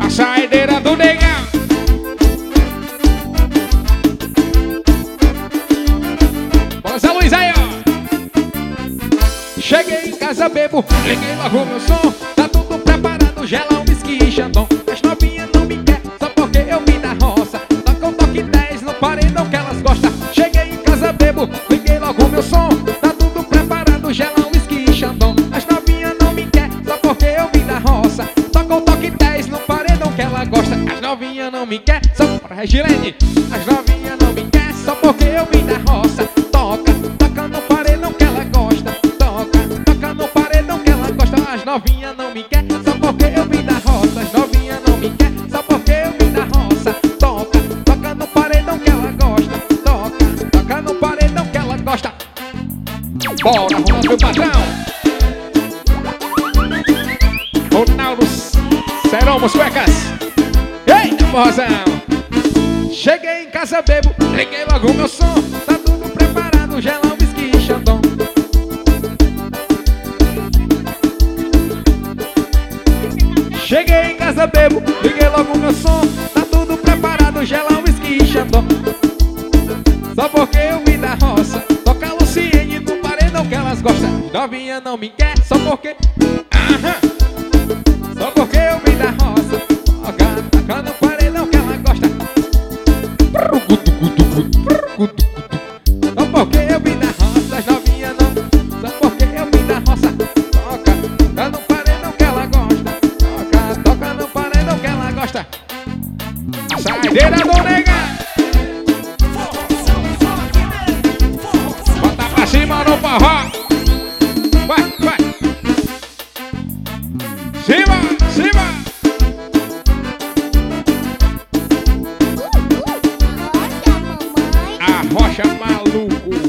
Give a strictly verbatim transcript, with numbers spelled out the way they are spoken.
A saideira do negão. Bora, Zé Luiz aí, ó. Cheguei em casa, bebo, liguei logo meu som. Tá tudo preparado, gela, um whisky e xandão. As novinhas não me quer, só porque eu vim da roça. Toca um toque dez no paredão que elas gostam. Cheguei em casa, bebo, liguei logo meu som. Tá tudo preparado, gela, um whisky e xandão. As novinhas não me quer, só porque eu vim da roça. Toca um toque dez no paredão que ela gosta. As novinhas não me quer, só para Regilene. As novinhas não me quer, só porque eu vim da roça. Toca, toca no paredão que ela gosta. Toca, toca no paredão que ela gosta. As novinhas não me quer, só porque eu vim da roça. As novinhas não me quer, só porque eu vim da roça. Toca, toca no paredão que ela gosta. Toca, toca no paredão que ela gosta. Bora, Ronaldo, meu patrão. Ronaldo Seromo, Suecas. Eita, porrazão. Cheguei em casa, bebo, liguei logo meu som. Tá tudo preparado, gelão, whisky e xandão. Cheguei em casa, bebo, liguei logo meu som. Tá tudo preparado, gelão, whisky e xandão. Só porque eu vim da roça. Toca Luciene no paredão que elas gostam. Novinha não me quer, só porque... Aham. Só porque eu vim da roça. Toca, toca no paredão que ela gosta. Só porque eu vim da roça. As novinhas não. Só porque eu vim da roça. Toca, toca no paredão que ela gosta. Toca, toca no paredão que ela gosta. A saideira do negão. Bota pra cima no forró. Vai, vai. Cima, cima. A rocha maluco.